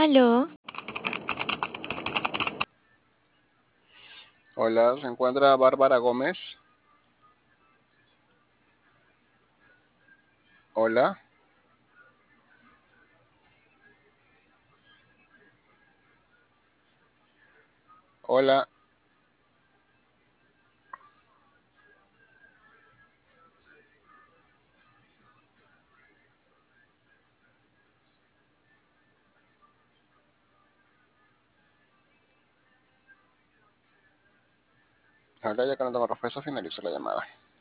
Aló, Hola, ¿se encuentra Bárbara Gómez? Hola, hola. Ahora ya que no tengo respuesta, finalizo la llamada.